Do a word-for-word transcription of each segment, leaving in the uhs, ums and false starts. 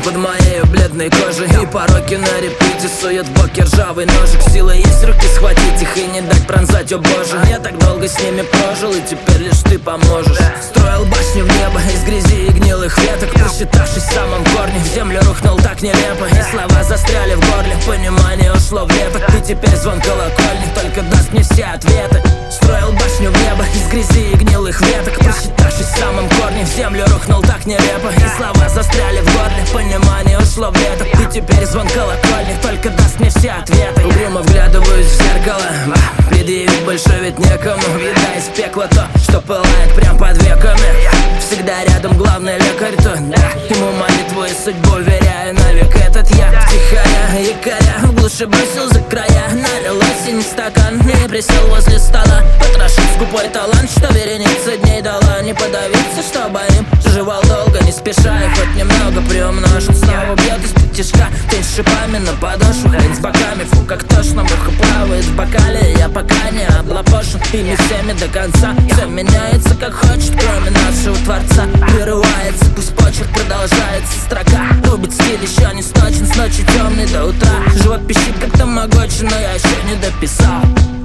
под моей бледной кожей. И пороки на репите сует в боки ржавый ножик. Сила есть руки схватить их и не дать пронзать, о боже. Я так долго с ними прожил, и теперь лишь ты поможешь. Строил башню в небо из грязи и гнилых веток, просчитавшись в самом корне, в землю рухнул так нелепо. И слова застряли в горле, понимание ушло в лето. И теперь звон колокольни только даст мне все ответы. Строил башню в небо из грязи и гнилых веток, просчитавшись в самом корне, в землю рухнул так нелепо. И слова застряли в горле, понимание ушло в лето. И теперь звон колокольни только даст мне все ответы. Угрюмо вглядываюсь в зеркало, предъявить больше ведь некому. Вида из пекла то, что пылает прям под веками. Всегда рядом главный лекарь, то да, ему молитву и судьбу веряю навек. Этот я тихая якоря в глуши бросил за края. Налил осень стакан и присел возле стола, потрошил скупой талант, что вереница дней дала. Не подавиться, чтобы им жевал долго, не спеша, и хоть немного приумножил. Снова бьет из-под тишка тень с шипами на подошву, хрень с боками, фу, как тошно. Муха плавает в бокале, я пока не облапошен ими всеми до конца. Все меняется как хочет, кроме нашего Творца. Прерывается, пусть почерк продолжается, строка рубит стиль, еще не сточен, с ночи темной до утра. Живот пищит как тамагочи, но я еще не дописал.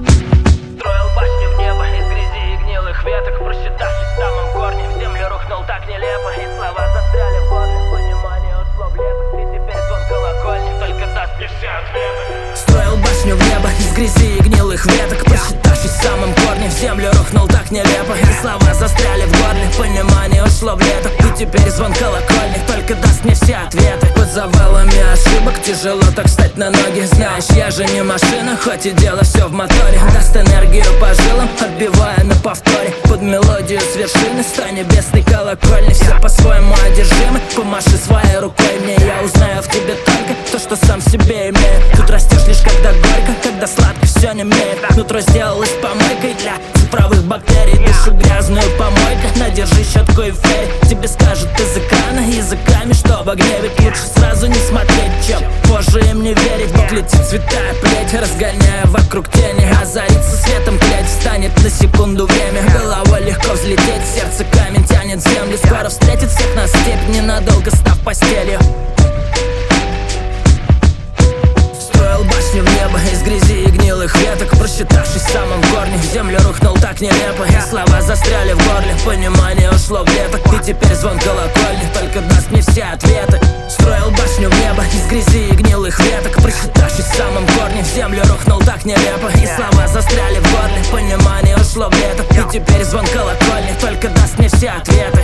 Строил башню в небо из грязи и гнилых веток, просчитавшись в самом корне, в землю рухнул так нелепо. И слова застряли в горле, понимание ушло в лето. И теперь звон колокольни только даст мне все ответы. Строил башню в небо из грязи и гнилых веток, просчитавшись в самом корне, в землю рухнул так нелепо. И слова застряли в горле, понимание ушло в лето. И теперь звон колокольни только даст мне все ответы. Под завалами ошибок тяжело так встать на ноги. Знаешь, я же не машина, хоть и дело все в моторе. Даст энергию по жилам, отбивая на повторе. Под мелодию с вершины стой небесной колокольни. Все по-своему одержимы, помаши своей рукой мне. Я узнаю в тебе только то, что сам себе имею. Тут растешь лишь когда горько, когда сладко все не имеет. Нутро сделалось помойкой для цифровых бактерий. Душу грязную помойка, надержи щетку и фейк. Тебе скажут из экрана языками, что в огне. Ведь лучше сразу не смотреть, чем позже им не верить. Бог летит, цветая плеть, разгоняя вокруг тени. Озарится светом клеть, встанет на секунду время. Головой легко взлететь, сердце камень тянет землю. Скоро встретит всех на степь, ненадолго став постелью. Строил башню в небо из грязи и гнилых веток, просчитавшись в самом корне, в землю рухнул так нелепо. И слова застряли в горле, понимание ушло в лето. И теперь звон колокольни только даст мне все ответы. Строил башню в небо из грязи и гнилых веток, просчитавшись в самом корне, в землю рухнул так нелепо. И слова застряли в горле, понимание ушло в лето. И теперь звон колокольни только даст мне все ответы.